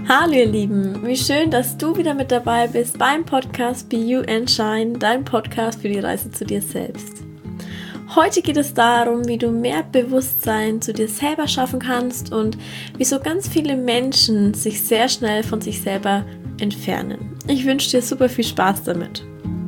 Hallo ihr Lieben, wie schön, dass du wieder mit dabei bist beim Podcast Be You and Shine, dein Podcast für die Reise zu dir selbst. Heute geht es darum, wie du mehr Bewusstsein zu dir selber schaffen kannst und wieso ganz viele Menschen sich sehr schnell von sich selber entfernen. Ich wünsche dir super viel Spaß damit.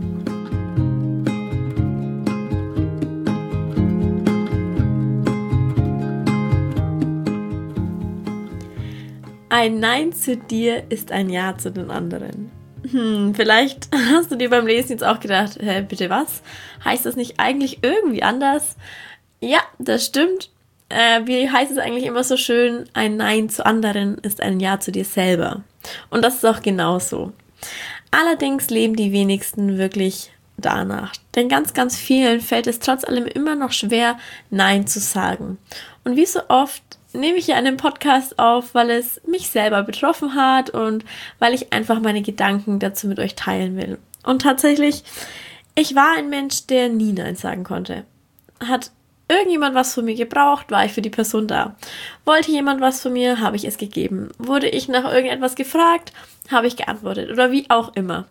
Ein Nein zu dir ist ein Ja zu den anderen. Vielleicht hast du dir beim Lesen jetzt auch gedacht, bitte was? Heißt das nicht eigentlich irgendwie anders? Ja, das stimmt. Wie heißt es eigentlich immer so schön? Ein Nein zu anderen ist ein Ja zu dir selber. Und das ist auch genauso. Allerdings leben die wenigsten wirklich danach. Denn ganz, ganz vielen fällt es trotz allem immer noch schwer, Nein zu sagen. Und wie so oft nehme ich hier einen Podcast auf, weil es mich selber betroffen hat und weil ich einfach meine Gedanken dazu mit euch teilen will. Und tatsächlich, ich war ein Mensch, der nie Nein sagen konnte. Hat irgendjemand was von mir gebraucht, war ich für die Person da. Wollte jemand was von mir, habe ich es gegeben. Wurde ich nach irgendetwas gefragt, habe ich geantwortet oder wie auch immer.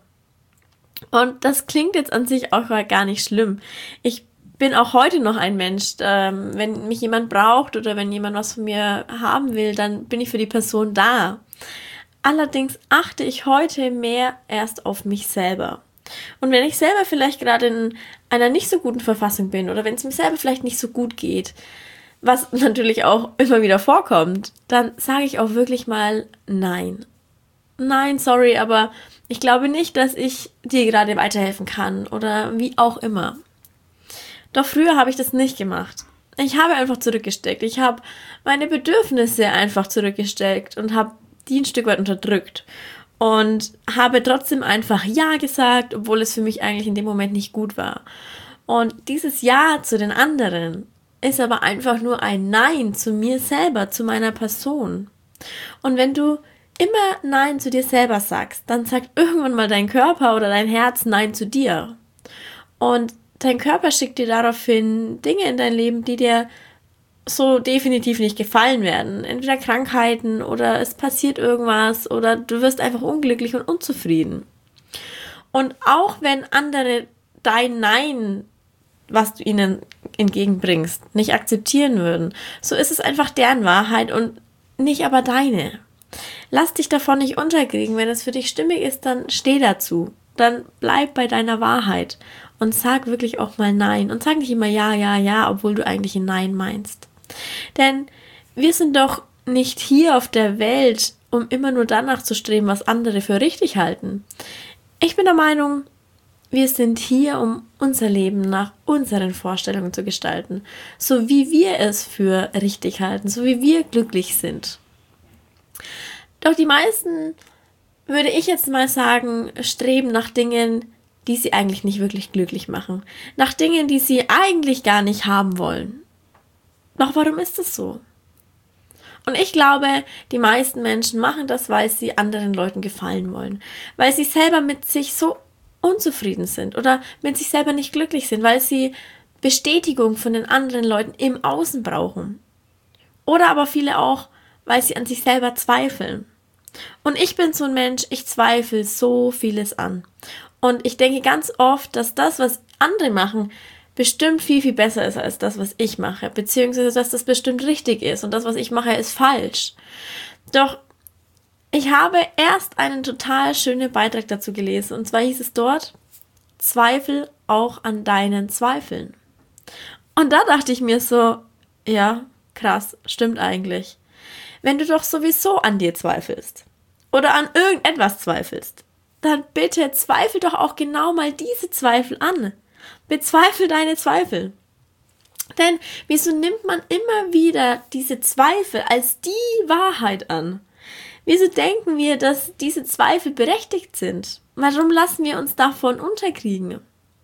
Und das klingt jetzt an sich auch gar nicht schlimm. Ich bin auch heute noch ein Mensch, wenn mich jemand braucht oder wenn jemand was von mir haben will, dann bin ich für die Person da. Allerdings achte ich heute mehr erst auf mich selber. Und wenn ich selber vielleicht gerade in einer nicht so guten Verfassung bin oder wenn es mir selber vielleicht nicht so gut geht, was natürlich auch immer wieder vorkommt, dann sage ich auch wirklich mal Nein. Nein, sorry, aber ich glaube nicht, dass ich dir gerade weiterhelfen kann oder wie auch immer. Doch früher habe ich das nicht gemacht. Ich habe einfach zurückgesteckt. Ich habe meine Bedürfnisse einfach zurückgesteckt und habe die ein Stück weit unterdrückt. Und habe trotzdem einfach Ja gesagt, obwohl es für mich eigentlich in dem Moment nicht gut war. Und dieses Ja zu den anderen ist aber einfach nur ein Nein zu mir selber, zu meiner Person. Und wenn du immer Nein zu dir selber sagst, dann sagt irgendwann mal dein Körper oder dein Herz Nein zu dir. Und dein Körper schickt dir daraufhin Dinge in dein Leben, die dir so definitiv nicht gefallen werden. Entweder Krankheiten oder es passiert irgendwas oder du wirst einfach unglücklich und unzufrieden. Und auch wenn andere dein Nein, was du ihnen entgegenbringst, nicht akzeptieren würden, so ist es einfach deren Wahrheit und nicht aber deine. Lass dich davon nicht unterkriegen. Wenn es für dich stimmig ist, dann steh dazu. Dann bleib bei deiner Wahrheit und sag wirklich auch mal Nein. Und sag nicht immer Ja, Ja, Ja, obwohl du eigentlich ein Nein meinst. Denn wir sind doch nicht hier auf der Welt, um immer nur danach zu streben, was andere für richtig halten. Ich bin der Meinung, wir sind hier, um unser Leben nach unseren Vorstellungen zu gestalten. So wie wir es für richtig halten, so wie wir glücklich sind. Doch die meisten, würde ich jetzt mal sagen, streben nach Dingen, die sie eigentlich nicht wirklich glücklich machen. Nach Dingen, die sie eigentlich gar nicht haben wollen. Doch warum ist das so? Und ich glaube, die meisten Menschen machen das, weil sie anderen Leuten gefallen wollen. Weil sie selber mit sich so unzufrieden sind oder mit sich selber nicht glücklich sind, weil sie Bestätigung von den anderen Leuten im Außen brauchen. Oder aber viele auch, weil sie an sich selber zweifeln. Und ich bin so ein Mensch, ich zweifle so vieles an. Und ich denke ganz oft, dass das, was andere machen, bestimmt viel, viel besser ist als das, was ich mache. Beziehungsweise, dass das bestimmt richtig ist und das, was ich mache, ist falsch. Doch ich habe erst einen total schönen Beitrag dazu gelesen. Und zwar hieß es dort, Zweifel auch an deinen Zweifeln. Und da dachte ich mir so, ja, krass, stimmt eigentlich. Wenn du doch sowieso an dir zweifelst oder an irgendetwas zweifelst, dann bitte zweifel doch auch genau mal diese Zweifel an. Bezweifel deine Zweifel. Denn wieso nimmt man immer wieder diese Zweifel als die Wahrheit an? Wieso denken wir, dass diese Zweifel berechtigt sind? Warum lassen wir uns davon unterkriegen?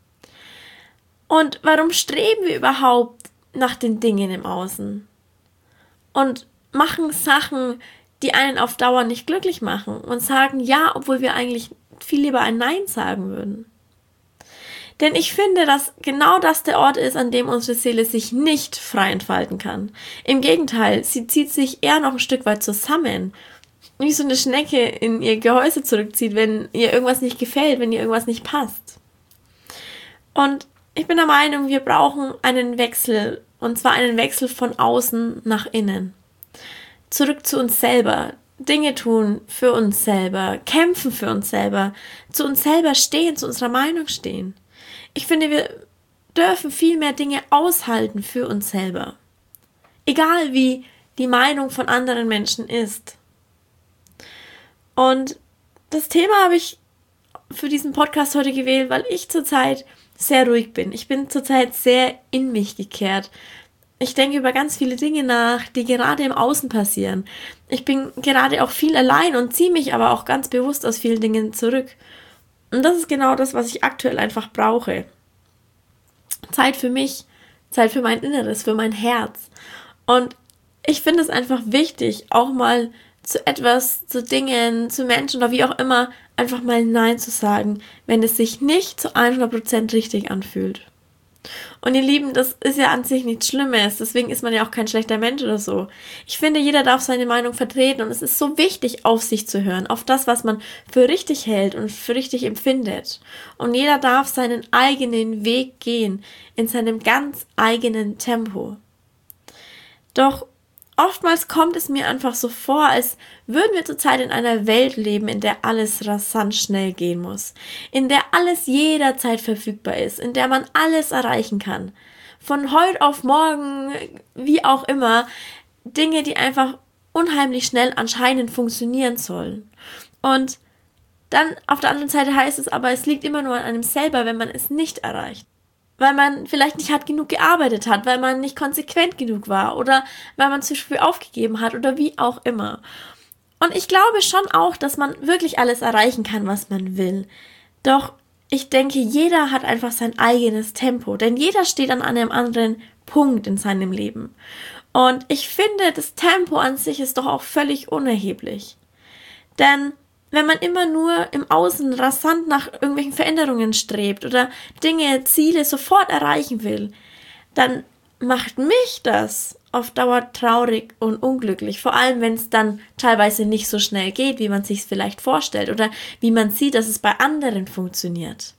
Und warum streben wir überhaupt nach den Dingen im Außen? Und machen Sachen, die einen auf Dauer nicht glücklich machen und sagen Ja, obwohl wir eigentlich viel lieber ein Nein sagen würden. Denn ich finde, dass genau das der Ort ist, an dem unsere Seele sich nicht frei entfalten kann. Im Gegenteil, sie zieht sich eher noch ein Stück weit zusammen. wie so eine Schnecke in ihr Gehäuse zurückzieht, wenn ihr irgendwas nicht gefällt, wenn ihr irgendwas nicht passt. Und ich bin der Meinung, wir brauchen einen Wechsel, und zwar einen Wechsel von außen nach innen. Zurück zu uns selber, Dinge tun für uns selber, kämpfen für uns selber, zu uns selber stehen, zu unserer Meinung stehen. Ich finde, wir dürfen viel mehr Dinge aushalten für uns selber. Egal wie die Meinung von anderen Menschen ist. Und das Thema habe ich für diesen Podcast heute gewählt, weil ich zurzeit sehr ruhig bin. Ich bin zurzeit sehr in mich gekehrt. Ich denke über ganz viele Dinge nach, die gerade im Außen passieren. Ich bin gerade auch viel allein und ziehe mich aber auch ganz bewusst aus vielen Dingen zurück. Und das ist genau das, was ich aktuell einfach brauche. Zeit für mich, Zeit für mein Inneres, für mein Herz. Und ich finde es einfach wichtig, auch mal zu etwas, zu Dingen, zu Menschen oder wie auch immer, einfach mal Nein zu sagen, wenn es sich nicht zu 100% richtig anfühlt. Und ihr Lieben, das ist ja an sich nichts Schlimmes, deswegen ist man ja auch kein schlechter Mensch oder so. Ich finde, jeder darf seine Meinung vertreten und es ist so wichtig, auf sich zu hören, auf das, was man für richtig hält und für richtig empfindet. Und jeder darf seinen eigenen Weg gehen, in seinem ganz eigenen Tempo. Doch oftmals kommt es mir einfach so vor, als würden wir zurzeit in einer Welt leben, in der alles rasant schnell gehen muss, in der alles jederzeit verfügbar ist, in der man alles erreichen kann. Von heute auf morgen, wie auch immer, Dinge, die einfach unheimlich schnell anscheinend funktionieren sollen. Und dann auf der anderen Seite heißt es aber, es liegt immer nur an einem selber, wenn man es nicht erreicht. Weil man vielleicht nicht hart genug gearbeitet hat, weil man nicht konsequent genug war oder weil man zu früh aufgegeben hat oder wie auch immer. Und ich glaube schon auch, dass man wirklich alles erreichen kann, was man will. Doch ich denke, jeder hat einfach sein eigenes Tempo, denn jeder steht an einem anderen Punkt in seinem Leben. Und ich finde, das Tempo an sich ist doch auch völlig unerheblich. Denn wenn man immer nur im Außen rasant nach irgendwelchen Veränderungen strebt oder Dinge, Ziele sofort erreichen will, dann macht mich das auf Dauer traurig und unglücklich. Vor allem, wenn es dann teilweise nicht so schnell geht, wie man sich es vielleicht vorstellt oder wie man sieht, dass es bei anderen funktioniert.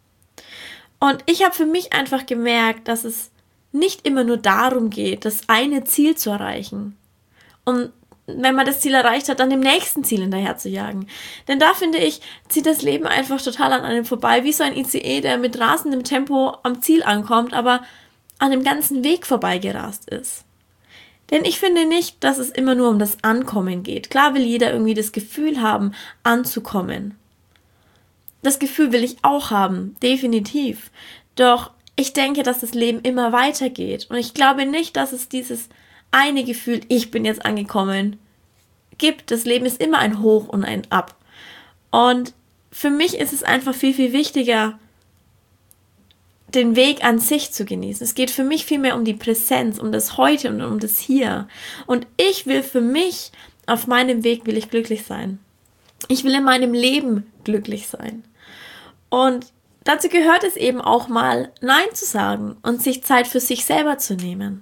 Und ich habe für mich einfach gemerkt, dass es nicht immer nur darum geht, das eine Ziel zu erreichen. Und wenn man das Ziel erreicht hat, dann dem nächsten Ziel hinterher zu jagen. Denn da, finde ich, zieht das Leben einfach total an einem vorbei, wie so ein ICE, der mit rasendem Tempo am Ziel ankommt, aber an dem ganzen Weg vorbeigerast ist. Denn ich finde nicht, dass es immer nur um das Ankommen geht. Klar will jeder irgendwie das Gefühl haben, anzukommen. Das Gefühl will ich auch haben, definitiv. Doch ich denke, dass das Leben immer weitergeht. Und ich glaube nicht, dass es dieses eine Gefühl, ich bin jetzt angekommen, gibt. Das Leben ist immer ein Hoch und ein Ab. Und für mich ist es einfach viel, viel wichtiger, den Weg an sich zu genießen. Es geht für mich viel mehr um die Präsenz, um das Heute und um das Hier. Und ich will für mich, auf meinem Weg will ich glücklich sein. Ich will in meinem Leben glücklich sein. Und dazu gehört es eben auch mal, Nein zu sagen und sich Zeit für sich selber zu nehmen.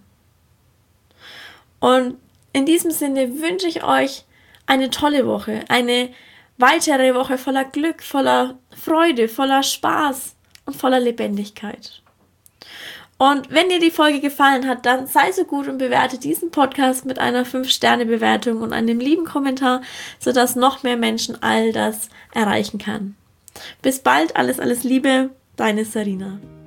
Und in diesem Sinne wünsche ich euch eine tolle Woche, eine weitere Woche voller Glück, voller Freude, voller Spaß und voller Lebendigkeit. Und wenn dir die Folge gefallen hat, dann sei so gut und bewerte diesen Podcast mit einer 5-Sterne-Bewertung und einem lieben Kommentar, sodass noch mehr Menschen all das erreichen kann. Bis bald, alles Liebe, deine Sarina.